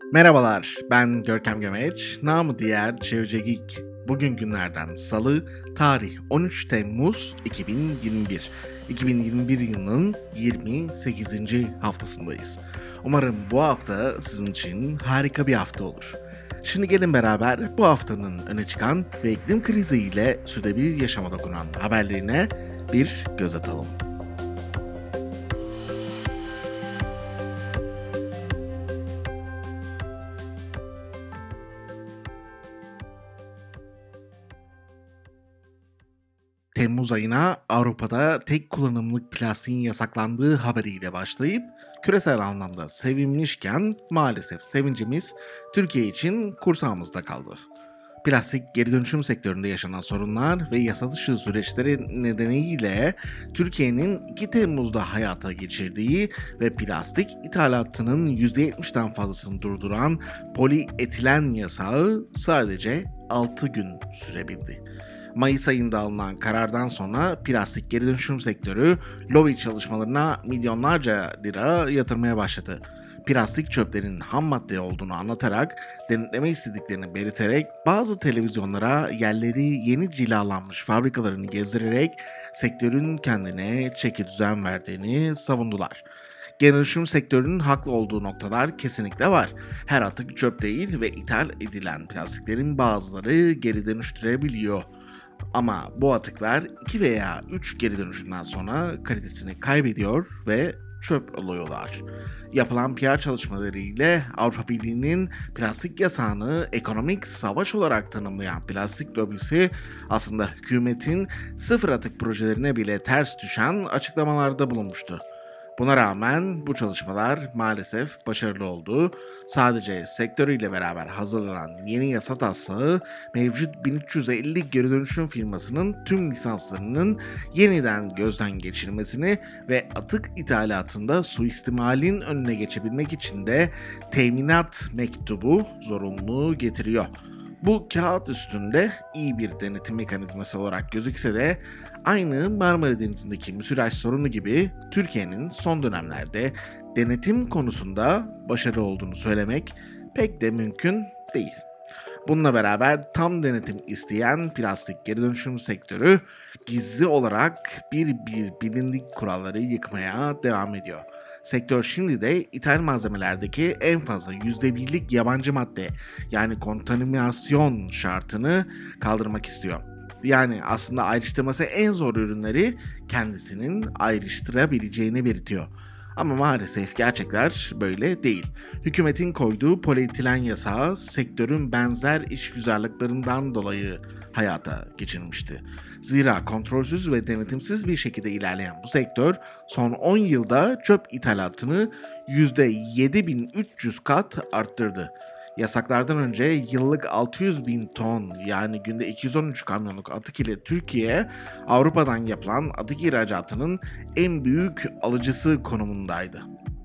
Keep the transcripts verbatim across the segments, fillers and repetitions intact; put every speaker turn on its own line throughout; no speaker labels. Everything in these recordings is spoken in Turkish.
Merhabalar, ben Görkem Gömeç, namı diğer Cevce Geek. Bugün günlerden Salı, tarih on üç Temmuz iki bin yirmi bir. iki bin yirmi bir yılının yirmi sekizinci haftasındayız. Umarım bu hafta sizin için harika bir hafta olur. Şimdi gelin beraber bu haftanın öne çıkan ve iklim kriziyle sürdürülebilir yaşama dokunan haberlerine bir göz atalım. Temmuz ayına Avrupa'da tek kullanımlık plastiğin yasaklandığı haberiyle başlayıp küresel anlamda sevinmişken maalesef sevincimiz Türkiye için kursağımızda kaldı. Plastik geri dönüşüm sektöründe yaşanan sorunlar ve yasa dışı süreçleri nedeniyle Türkiye'nin iki Temmuz'da hayata geçirdiği ve plastik ithalatının yüzde yetmişten fazlasını durduran polietilen yasağı sadece altı gün sürebildi. Mayıs ayında alınan karardan sonra plastik geri dönüşüm sektörü lobi çalışmalarına milyonlarca lira yatırmaya başladı. Plastik çöplerin ham madde olduğunu anlatarak, denetleme istediklerini belirterek bazı televizyonlara yerleri yeni cilalanmış fabrikalarını gezdirerek sektörün kendine çekidüzen verdiğini savundular. Geri dönüşüm sektörünün haklı olduğu noktalar kesinlikle var. Her atık çöp değil ve ithal edilen plastiklerin bazıları geri dönüştürebiliyor. Ama bu atıklar iki veya üç geri dönüşümden sonra kalitesini kaybediyor ve çöp oluyorlar. Yapılan P R çalışmaları ile Avrupa Birliği'nin plastik yasağını ekonomik savaş olarak tanımlayan plastik lobisi aslında hükümetin sıfır atık projelerine bile ters düşen açıklamalarda bulunmuştu. Buna rağmen bu çalışmalar maalesef başarılı oldu. Sadece sektörüyle beraber hazırlanan yeni yasa taslağı mevcut bin üç yüz elli geri dönüşüm firmasının tüm lisanslarının yeniden gözden geçirilmesini ve atık ithalatında suistimalin önüne geçebilmek için de teminat mektubu zorunluluğu getiriyor. Bu kağıt üstünde iyi bir denetim mekanizması olarak gözükse de aynı Marmara Denizi'ndeki müsilaj sorunu gibi Türkiye'nin son dönemlerde denetim konusunda başarılı olduğunu söylemek pek de mümkün değil. Bununla beraber tam denetim isteyen plastik geri dönüşüm sektörü gizli olarak bir bir bilindik kuralları yıkmaya devam ediyor. Sektör şimdi de ithal malzemelerdeki en fazla yüzde birlik yabancı madde yani kontaminasyon şartını kaldırmak istiyor. Yani aslında ayrıştırması en zor ürünleri kendisinin ayrıştırabileceğini belirtiyor. Ama maalesef gerçekler böyle değil. Hükümetin koyduğu polietilen yasağı sektörün benzer işgüzarlıklarından dolayı hayata geçirilmişti. Zira kontrolsüz ve denetimsiz bir şekilde ilerleyen bu sektör son on yılda çöp ithalatını yüzde yedi bin üç yüz kat arttırdı. Yasaklardan önce yıllık altı yüz bin ton yani günde iki yüz on üç kamyonluk atık ile Türkiye Avrupa'dan yapılan atık ihracatının en büyük alıcısı konumundaydı.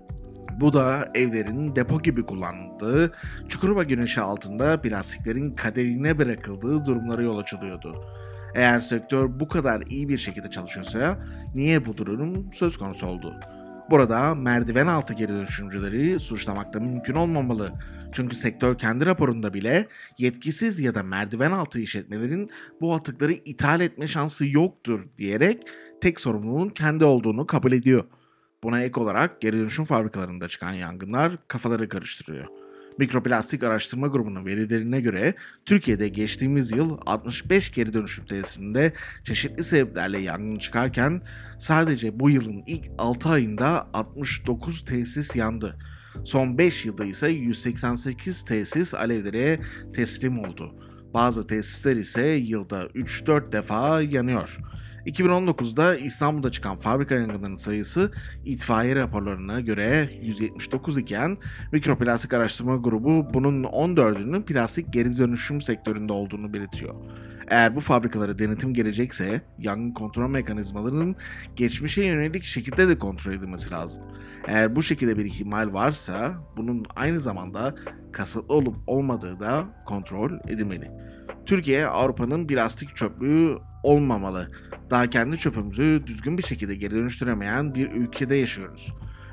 Bu da evlerin depo gibi kullanıldığı, Çukurova güneşi altında plastiklerin kaderine bırakıldığı durumlara yol açılıyordu. Eğer sektör bu kadar iyi bir şekilde çalışıyorsa niye bu durum söz konusu oldu? Burada merdiven altı geri dönüşümcüleri suçlamak da mümkün olmamalı. Çünkü sektör kendi raporunda bile yetkisiz ya da merdiven altı işletmelerin bu atıkları ithal etme şansı yoktur diyerek tek sorumluluğun kendi olduğunu kabul ediyor. Buna ek olarak geri dönüşüm fabrikalarında çıkan yangınlar kafaları karıştırıyor. Mikroplastik Araştırma Grubu'nun verilerine göre Türkiye'de geçtiğimiz yıl altmış beş geri dönüşüm tesisinde çeşitli sebeplerle yangın çıkarken sadece bu yılın ilk altı ayında altmış dokuz tesis yandı. Son beş yılda ise yüz seksen sekiz tesis alevlere teslim oldu. Bazı tesisler ise yılda üç dört defa yanıyor. iki bin on dokuzda İstanbul'da çıkan fabrika yangınlarının sayısı itfaiye raporlarına göre yüz yetmiş dokuz iken Mikroplastik Araştırma Grubu bunun on dördünün plastik geri dönüşüm sektöründe olduğunu belirtiyor. Eğer bu fabrikalara denetim gelecekse yangın kontrol mekanizmalarının geçmişe yönelik şekilde de kontrol edilmesi lazım. Eğer bu şekilde bir ihmal varsa bunun aynı zamanda kasıtlı olup olmadığı da kontrol edilmeli. Türkiye Avrupa'nın plastik çöplüğü olmamalı. Daha kendi çöpümüzü düzgün bir şekilde geri dönüştüremeyen bir ülkede yaşıyoruz.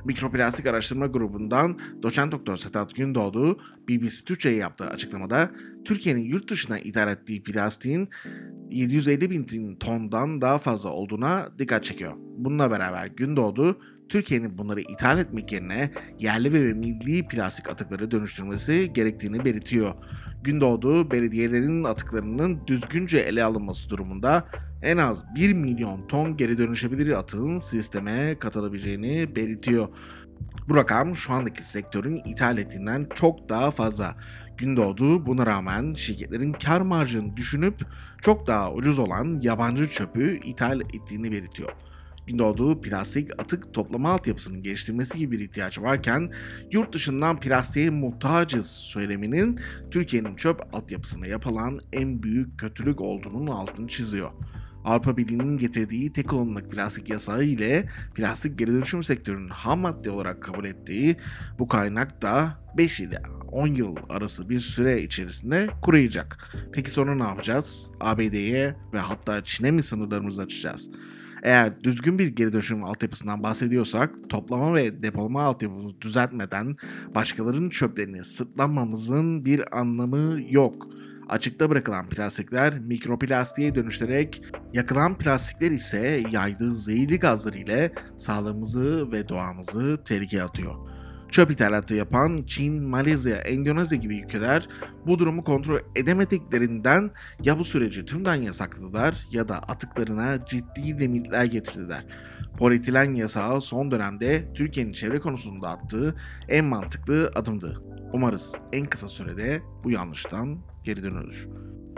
Mikroplastik Araştırma Grubu'ndan Doçent Doktor Sedat Gündoğdu B B C Türkçe'ye yaptığı açıklamada Türkiye'nin yurt dışına ithal ettiği plastiğin yedi yüz elli bin tondan daha fazla olduğuna dikkat çekiyor. Bununla beraber Gündoğdu, Türkiye'nin bunları ithal etmek yerine yerli ve milli plastik atıkları dönüştürmesi gerektiğini belirtiyor. Gündoğdu, belediyelerin atıklarının düzgünce ele alınması durumunda en az bir milyon ton geri dönüşebilir atığın sisteme katılabileceğini belirtiyor. Bu rakam şu andaki sektörün ithal ettiğinden çok daha fazla. Gündoğdu buna rağmen şirketlerin kar marjını düşünüp çok daha ucuz olan yabancı çöpü ithal ettiğini belirtiyor. Gündoğdu, plastik atık toplama altyapısının geliştirilmesi gibi bir ihtiyaç varken yurt dışından plastiğe muhtacız söyleminin Türkiye'nin çöp altyapısına yapılan en büyük kötülük olduğunun altını çiziyor. Avrupa Birliği'nin getirdiği tek kullanımlık plastik yasağı ile plastik geri dönüşüm sektörünün ham madde olarak kabul ettiği bu kaynak da beş ile on yıl arası bir süre içerisinde kuruyacak. Peki sonra ne yapacağız? A B D'ye ve hatta Çin'e mi sınırlarımızı açacağız? Eğer düzgün bir geri dönüşüm altyapısından bahsediyorsak, toplama ve depolama altyapımızı düzeltmeden başkalarının çöplerini sırtlanmamızın bir anlamı yok. Açıkta bırakılan plastikler mikroplastiğe dönüşerek, yakılan plastikler ise yaydığı zehirli gazlar ile sağlığımızı ve doğamızı tehlikeye atıyor. Çöp ithalatı yapan Çin, Malezya, Endonezya gibi ülkeler bu durumu kontrol edemediklerinden ya bu süreci tümden yasakladılar ya da atıklarına ciddi limitler getirdiler. Polietilen yasağı son dönemde Türkiye'nin çevre konusunda attığı en mantıklı adımdı. Umarız en kısa sürede bu yanlıştan geri dönülür.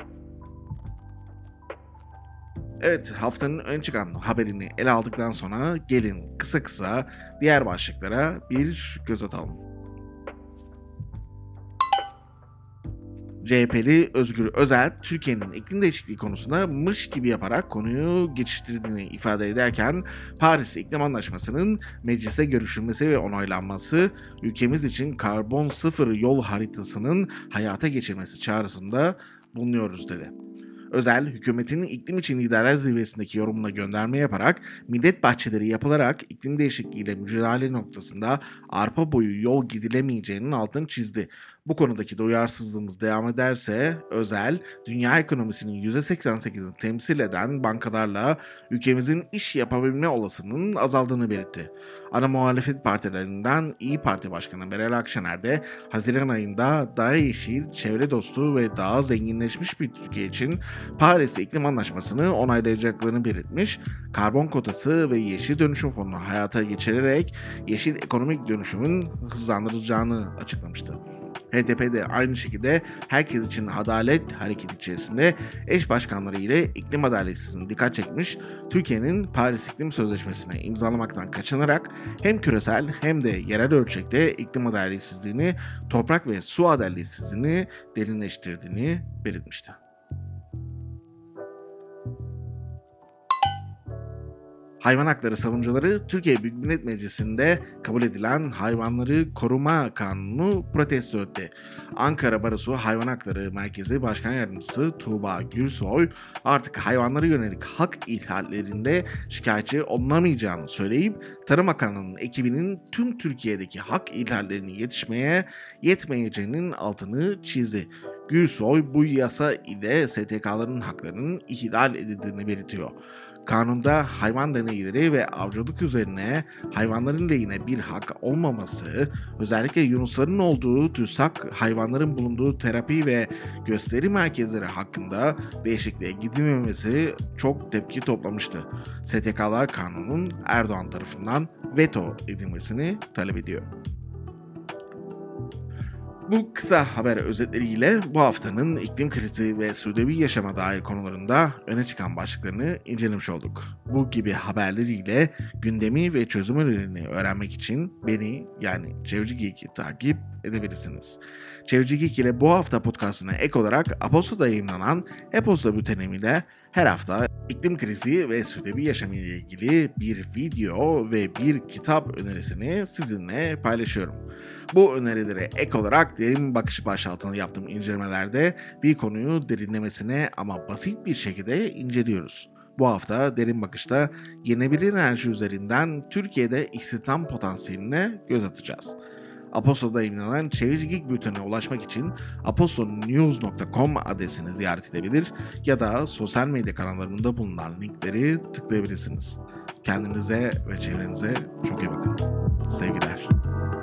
Evet, haftanın ön çıkan haberini ele aldıktan sonra gelin kısa kısa diğer başlıklara bir göz atalım. C H P'li Özgür Özel, Türkiye'nin iklim değişikliği konusunda mış gibi yaparak konuyu geçiştirdiğini ifade ederken, Paris İklim Anlaşması'nın meclise görüşülmesi ve onaylanması, ülkemiz için karbon sıfır yol haritasının hayata geçirmesi çağrısında bulunuyoruz dedi. Özel, hükümetin iklim için liderler zirvesindeki yorumuna gönderme yaparak millet bahçeleri yapılarak iklim değişikliğiyle mücadele noktasında arpa boyu yol gidilemeyeceğinin altını çizdi. Bu konudaki duyarsızlığımız devam ederse Özel, dünya ekonomisinin yüzde seksen sekizini temsil eden bankalarla ülkemizin iş yapabilme olasılığının azaldığını belirtti. Ana muhalefet partilerinden İyi Parti Başkanı Meral Akşener de Haziran ayında daha yeşil, çevre dostu ve daha zenginleşmiş bir Türkiye için Paris İklim Anlaşması'nı onaylayacaklarını belirtmiş, karbon kotası ve yeşil dönüşüm fonunu hayata geçirerek yeşil ekonomik dönüşümün hızlandırılacağını açıklamıştı. H D P de aynı şekilde herkes için adalet hareketi içerisinde eş başkanları ile iklim adaletsizliğine dikkat çekmiş, Türkiye'nin Paris İklim Sözleşmesi'ne imzalamaktan kaçınarak hem küresel hem de yerel ölçekte iklim adaletsizliğini, toprak ve su adaletsizliğini derinleştirdiğini belirtmişti. Hayvan hakları savunucuları Türkiye Büyük Millet Meclisi'nde kabul edilen Hayvanları Koruma Kanunu protesto etti. Ankara Barosu Hayvan Hakları Merkezi Başkan Yardımcısı Tuğba Gürsoy artık hayvanlara yönelik hak ihlallerinde şikayetçi olunamayacağını söyleyip Tarım Bakanlığı'nın ekibinin tüm Türkiye'deki hak ihlallerini yetişmeye yetmeyeceğinin altını çizdi. Gürsoy bu yasa ile S T K'ların haklarının ihlal edildiğini belirtiyor. Kanunda hayvan deneyleri ve avcılık üzerine hayvanların lehine bir hak olmaması, özellikle yunusların olduğu TÜSAK hayvanların bulunduğu terapi ve gösteri merkezleri hakkında değişikliğe gidilmemesi çok tepki toplamıştı. S T K'lar kanunun Erdoğan tarafından veto edilmesini talep ediyor. Bu kısa haber özetleriyle bu haftanın iklim krizi ve sürdürülebilir yaşama dair konularında öne çıkan başlıklarını incelemiş olduk. Bu gibi haberleriyle gündemi ve çözüm önerilerini öğrenmek için beni yani Çevreci Geek'i takip edebilirsiniz. Çevreci Geek ile bu hafta podcastına ek olarak Aposto'da yayınlanan E-Posta bültenimiyle her hafta iklim krizi ve sürdürülebilir yaşam ile ilgili bir video ve bir kitap önerisini sizinle paylaşıyorum. Bu önerilere ek olarak derin bakış başlığı altında yaptığım incelemelerde bir konuyu derinlemesine ama basit bir şekilde inceliyoruz. Bu hafta Derin Bakış'ta yenilenebilir enerji üzerinden Türkiye'de istihdam potansiyeline göz atacağız. Aposto'da yayınlanan Çevreci Geek Bülten'e ulaşmak için apostonews nokta com adresini ziyaret edebilir ya da sosyal medya kanallarında bulunan linkleri tıklayabilirsiniz. Kendinize ve çevrenize çok iyi bakın. Sevgiler.